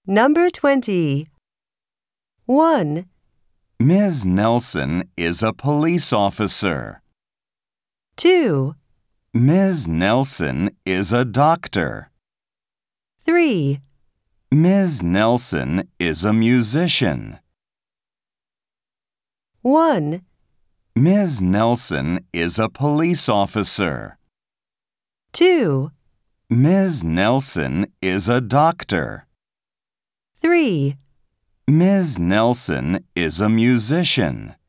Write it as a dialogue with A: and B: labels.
A: Number 20. 1,
B: Ms. Nelson is a police officer.
A: 2,
B: Ms. Nelson is a doctor.
A: 3,
B: Ms. Nelson is a musician.
A: 1,
B: Ms. Nelson is a police officer.
A: 2,
B: Ms. Nelson is a doctor.
A: 3.
B: Ms. Nelson is a musician.